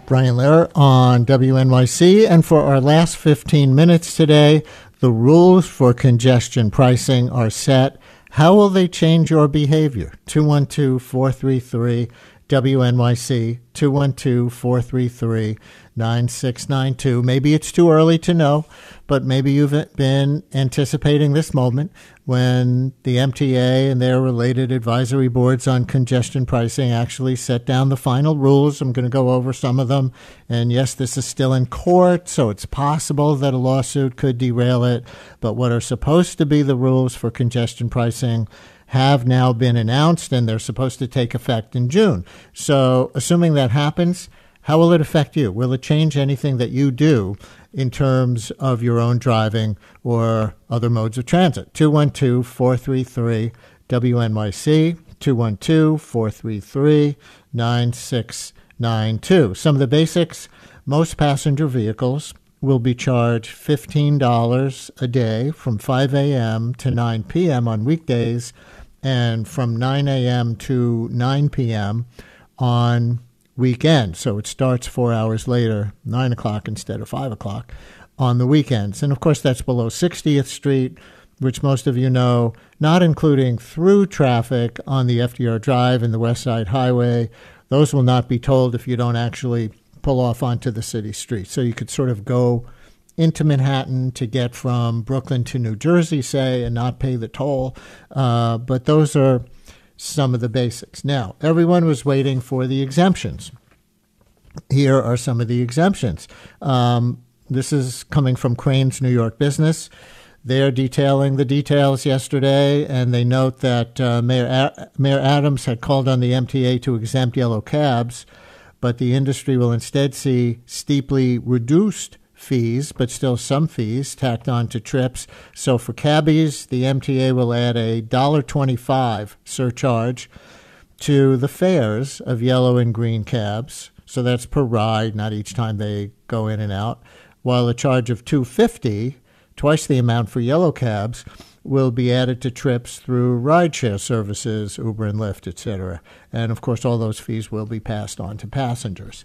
Brian Lehrer on WNYC, and for our last 15 minutes today, the rules for congestion pricing are set. How will they change your behavior? 212-433-WNYC, 212-433-9692. Maybe it's too early to know, but maybe you've been anticipating this moment when the MTA and their related advisory boards on congestion pricing actually set down the final rules. I'm going to go over some of them. And yes, this is still in court, so it's possible that a lawsuit could derail it. But what are supposed to be the rules for congestion pricing have now been announced, and they're supposed to take effect in June. So assuming that happens, how will it affect you? Will it change anything that you do in terms of your own driving or other modes of transit? 212-433-WNYC, 212-433-9692. Some of the basics: most passenger vehicles will be charged $15 a day from 5 a.m. to 9 p.m. on weekdays and from 9 a.m. to 9 p.m. on weekend. So it starts 4 hours later, 9 o'clock instead of 5 o'clock on the weekends. And of course, that's below 60th Street, which most of you know, not including through traffic on the FDR Drive and the West Side Highway. Those will not be tolled if you don't actually pull off onto the city street. So you could sort of go into Manhattan to get from Brooklyn to New Jersey, say, and not pay the toll. But those are some of the basics. Now, everyone was waiting for the exemptions. Here are some of the exemptions. This is coming from Crain's New York Business. They're detailing the details yesterday, and they note that Mayor Adams had called on the MTA to exempt yellow cabs, but the industry will instead see steeply reduced fees, but still some fees tacked on to trips. So for cabbies, the MTA will add a $1.25 surcharge to the fares of yellow and green cabs. So that's per ride, not each time they go in and out. While a charge of $2.50, twice the amount for yellow cabs, will be added to trips through rideshare services, Uber and Lyft, etc. And, of course, all those fees will be passed on to passengers.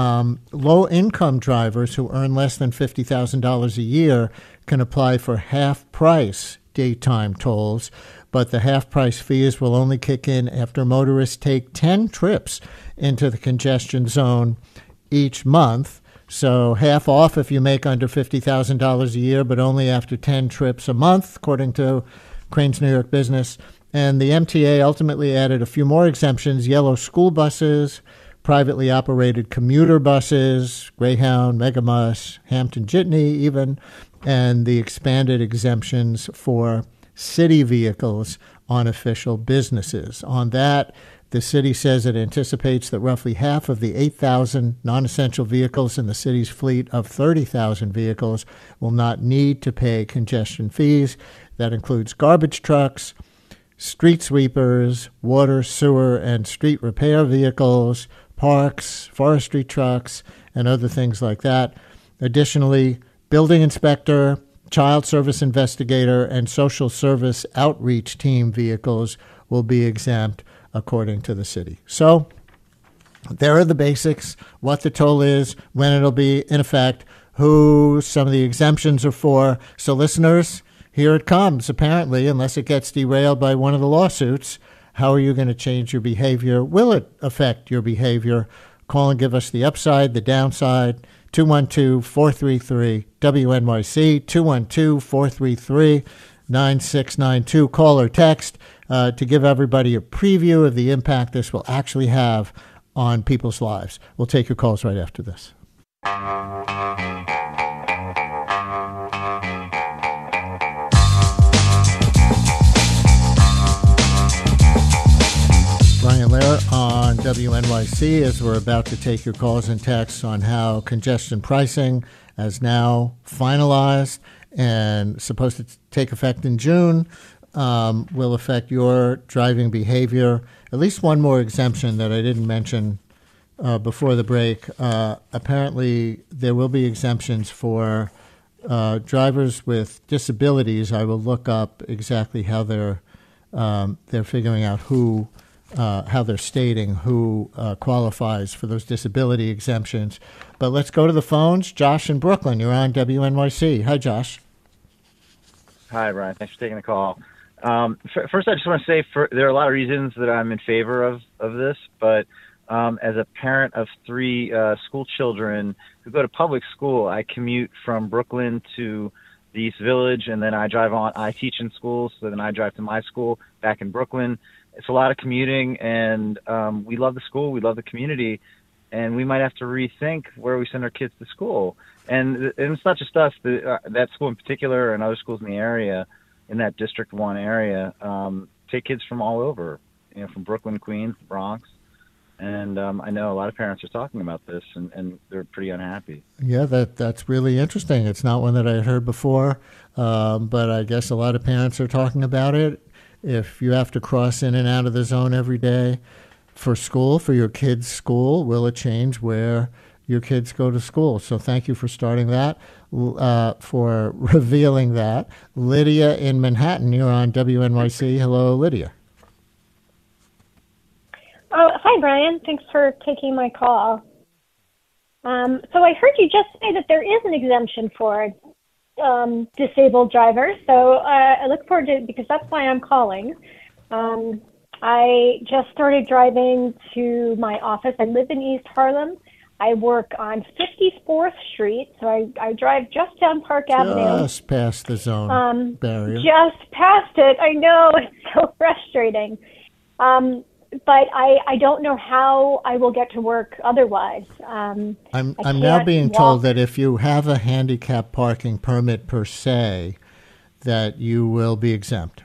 Low-income drivers who earn less than $50,000 a year can apply for half-price daytime tolls, but the half-price fees will only kick in after motorists take 10 trips into the congestion zone each month. So half off if you make under $50,000 a year, but only after 10 trips a month, according to Crain's New York Business. And the MTA ultimately added a few more exemptions: yellow school buses, privately operated commuter buses, Greyhound, Megamus, Hampton Jitney even, and the expanded exemptions for city vehicles on official businesses. On that, the city says it anticipates that roughly half of the 8,000 non-essential vehicles in the city's fleet of 30,000 vehicles will not need to pay congestion fees. That includes garbage trucks, street sweepers, water, sewer, and street repair vehicles, parks, forestry trucks, and other things like that. Additionally, building inspector, child service investigator, and social service outreach team vehicles will be exempt, according to the city. So there are the basics: what the toll is, when it'll be in effect, who some of the exemptions are for. So listeners, here it comes, apparently, unless it gets derailed by one of the lawsuits. How are you going to change your behavior? Will it affect your behavior? Call and give us the upside, the downside. 212-433-WNYC, 212-433-9692. Call or text to give everybody a preview of the impact this will actually have on people's lives. We'll take your calls right after this. Brian Lehrer on WNYC, as we're about to take your calls and texts on how congestion pricing is now finalized and supposed to take effect in June will affect your driving behavior. At least one more exemption that I didn't mention before the break. Apparently, there will be exemptions for drivers with disabilities. I will look up exactly how they're figuring out who how they're stating who qualifies for those disability exemptions. But let's go to the phones. Josh in Brooklyn, you're on WNYC. Hi, Josh. Hi, Brian. Thanks for taking the call. First, I just want to say there are a lot of reasons that I'm in favor of this, but as a parent of three school children who go to public school, I commute from Brooklyn to the East Village, and then I teach in schools, so then I drive to my school back in Brooklyn. It's a lot of commuting, and we love the school, we love the community, and we might have to rethink where we send our kids to school. And it's not just us, that school in particular and other schools in the area, in that District 1 area, take kids from all over, from Brooklyn, Queens, the Bronx. And I know a lot of parents are talking about this, and they're pretty unhappy. Yeah, that's really interesting. It's not one that I had heard before, but I guess a lot of parents are talking about it. If you have to cross in and out of the zone every day for school, for your kids' school, will it change where your kids go to school? So thank you for starting that, for revealing that. Lydia in Manhattan, you're on WNYC. Hello, Lydia. Oh, hi, Brian. Thanks for taking my call. So I heard you just say that there is an exemption for disabled drivers. So I look forward to it because that's why I'm calling. I just started driving to my office. I live in East Harlem. I work on 54th Street, so I drive just down Park Avenue. Just past the zone barrier. Just past it. I know. It's so frustrating. But I don't know how I will get to work otherwise. I'm now being told that if you have a handicap parking permit per se, that you will be exempt.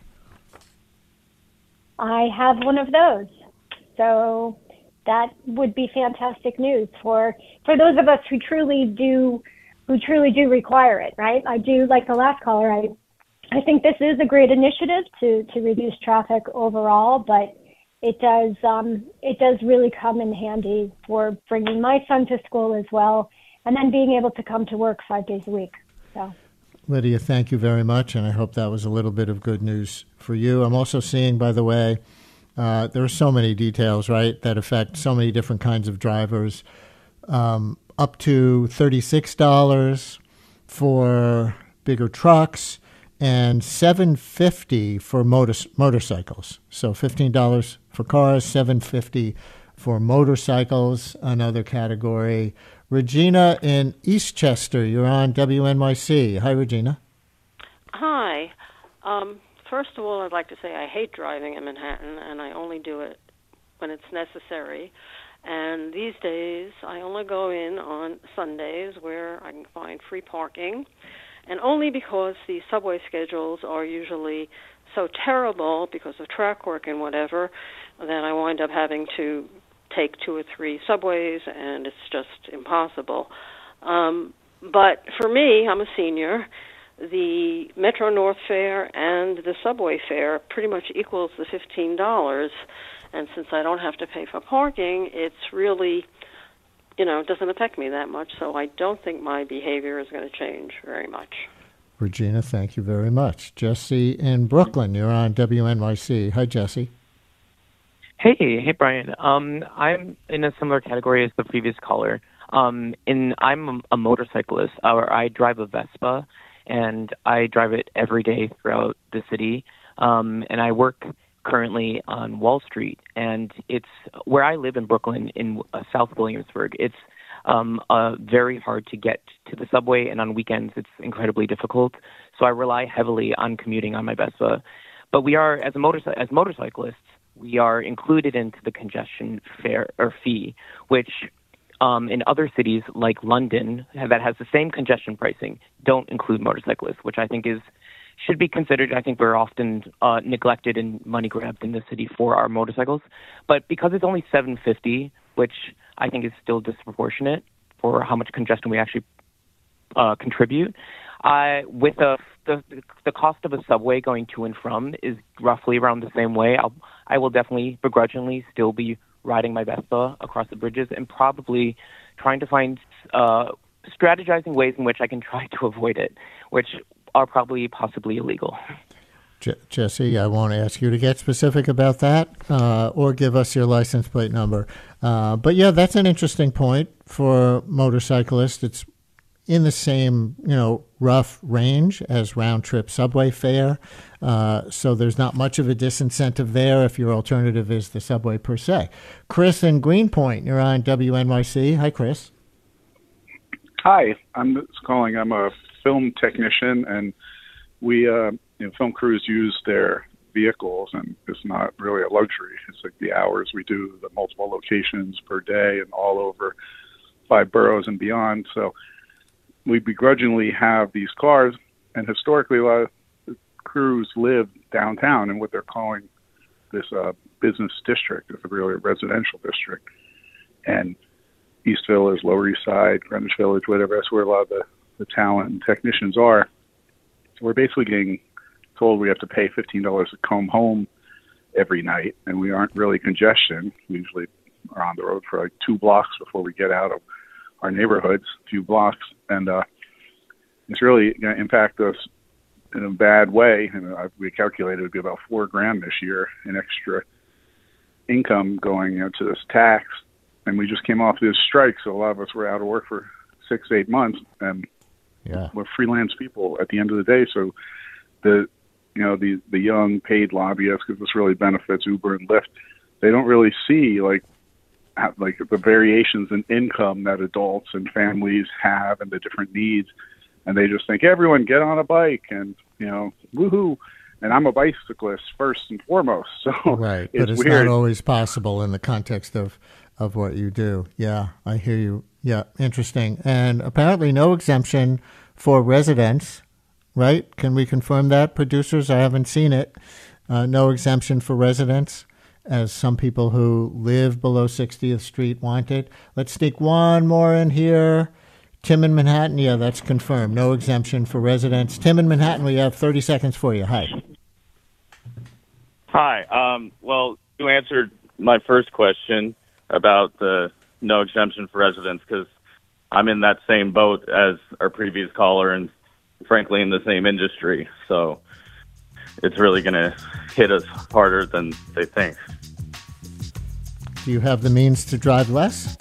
I have one of those. So that would be fantastic news for those of us who truly do require it, right? I do, like the last caller, I think this is a great initiative to reduce traffic overall, but it does really come in handy for bringing my son to school as well, and then being able to come to work 5 days a week. So, Lydia, thank you very much, and I hope that was a little bit of good news for you. I'm also seeing, by the way, there are so many details, right, that affect so many different kinds of drivers, up to $36 for bigger trucks, and $750 for motorcycles. So $15 for cars, $750 for motorcycles, another category. Regina in Eastchester, you're on WNYC. Hi, Regina. Hi. First of all, I'd like to say I hate driving in Manhattan, and I only do it when it's necessary. And these days, I only go in on Sundays where I can find free parking, and only because the subway schedules are usually so terrible because of track work and whatever, that I wind up having to take 2 or 3 subways, and it's just impossible. But for me, I'm a senior. The Metro North fare and the subway fare pretty much equals the $15, and since I don't have to pay for parking, it's really, it doesn't affect me that much, so I don't think my behavior is going to change very much. Regina, thank you very much. Jesse in Brooklyn, you're on WNYC. Hi, Jesse. Hey, Brian. I'm in a similar category as the previous caller. I'm a motorcyclist, or I drive a Vespa, and I drive it every day throughout the city. And I work currently on Wall Street, and it's where I live in Brooklyn, in South Williamsburg. It's very hard to get to the subway, and on weekends it's incredibly difficult. So I rely heavily on commuting on my Vespa. But we are, as motorcyclists, we are included into the congestion fare or fee, which in other cities like London that has the same congestion pricing don't include motorcyclists, which I think should be considered. I think we're often neglected and money grabbed in the city for our motorcycles. But because it's only $750, which I think is still disproportionate for how much congestion we actually contribute, with the cost of a subway going to and from is roughly around the same way. I will definitely begrudgingly still be riding my Vespa across the bridges and probably trying to find strategizing ways in which I can try to avoid it, which are probably possibly illegal. Jesse, I won't ask you to get specific about that or give us your license plate number. But yeah, that's an interesting point for motorcyclists. It's in the same, rough range as round-trip subway fare. So there's not much of a disincentive there if your alternative is the subway per se. Chris in Greenpoint, you're on WNYC. Hi, Chris. Hi, I'm calling. I'm a film technician, and we, film crews use their vehicles, and it's not really a luxury. It's like the hours we do, the multiple locations per day, and all over 5 boroughs and beyond. So we begrudgingly have these cars, and historically a lot of crews live downtown in what they're calling this business district. It's really a residential district. And East Village, Lower East Side, Greenwich Village, whatever, that's where a lot of the talent and technicians are. So we're basically getting told we have to pay $15 to come home every night, and we aren't really congestion. We usually are on the road for like 2 blocks before we get out of our neighborhoods, a few blocks, and it's really going to impact us in a bad way. And we calculated it would be about $4,000 this year in extra income going to this tax. And we just came off this strike, so a lot of us were out of work for 6-8 months, and we're freelance people at the end of the day. So the young paid lobbyists, because this really benefits Uber and Lyft, they don't really see like the variations in income that adults and families have and the different needs, and they just think everyone get on a bike and woohoo. And I'm a bicyclist first and foremost, so right. But it's weird. Not always possible in the context of what you do. Yeah, I hear you. Yeah, interesting. And apparently no exemption for residents, right? Can we confirm that, producers? I haven't seen it. No exemption for residents, as some people who live below 60th Street want it. Let's sneak one more in here. Tim in Manhattan, yeah, that's confirmed. No exemption for residents. Tim in Manhattan, we have 30 seconds for you. Hi. Hi. Well, you answered my first question about the no exemption for residents, because I'm in that same boat as our previous caller and, frankly, in the same industry. So it's really going to hit us harder than they think. Do you have the means to drive less?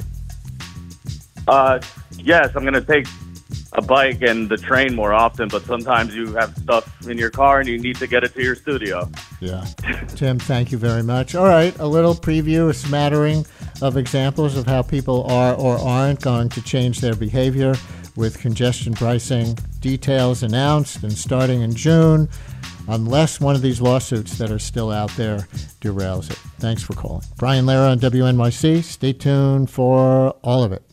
Yes, I'm going to take a bike and the train more often, but sometimes you have stuff in your car and you need to get it to your studio. Yeah. Tim, thank you very much. All right, a little preview, a smattering of examples of how people are or aren't going to change their behavior with congestion pricing details announced and starting in June, unless one of these lawsuits that are still out there derails it. Thanks for calling. Brian Lara on WNYC. Stay tuned for all of it.